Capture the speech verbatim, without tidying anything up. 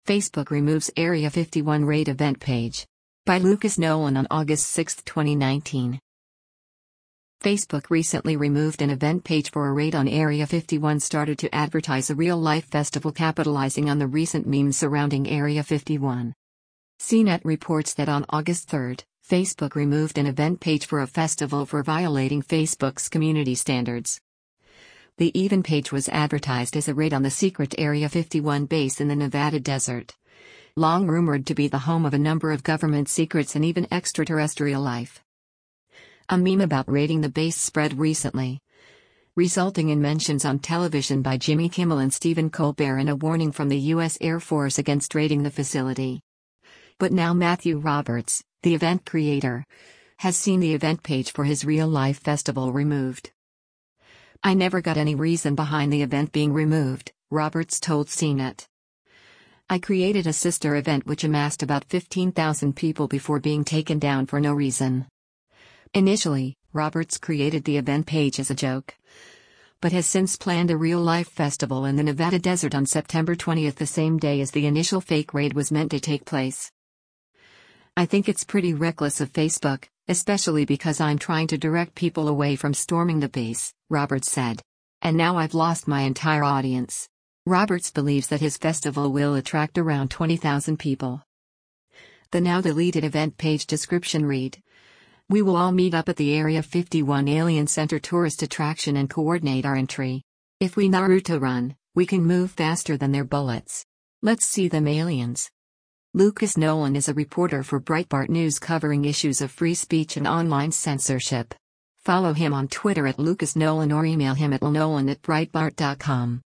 Facebook removes Area fifty-one raid event page. By Lucas Nolan on August sixth, twenty nineteen. Facebook recently removed an event page for a raid on Area fifty-one, started to advertise a real-life festival capitalizing on the recent memes surrounding Area fifty-one. C net reports that on August third, Facebook removed an event page for a festival for violating Facebook's community standards. The event page was advertised as a raid on the secret Area fifty-one base in the Nevada desert, long rumored to be the home of a number of government secrets and even extraterrestrial life. A meme about raiding the base spread recently, resulting in mentions on television by Jimmy Kimmel and Stephen Colbert and a warning from the U S Air Force against raiding the facility. But now Matthew Roberts, the event creator, has seen the event page for his real-life festival removed. "I never got any reason behind the event being removed," Roberts told C net. "I created a sister event which amassed about fifteen thousand people before being taken down for no reason." Initially, Roberts created the event page as a joke, but has since planned a real-life festival in the Nevada desert on September twentieth, the same day as the initial fake raid was meant to take place. "I think it's pretty reckless of Facebook, especially because I'm trying to direct people away from storming the base," Roberts said. "And now I've lost my entire audience." Roberts believes that his festival will attract around twenty thousand people. The now deleted event page description read, "We will all meet up at the Area fifty-one Alien Center tourist attraction and coordinate our entry. If we Naruto run, we can move faster than their bullets. Let's see them aliens." Lucas Nolan is a reporter for Breitbart News covering issues of free speech and online censorship. Follow him on Twitter at Lucas Nolan or email him at nolan at breitbart dot com.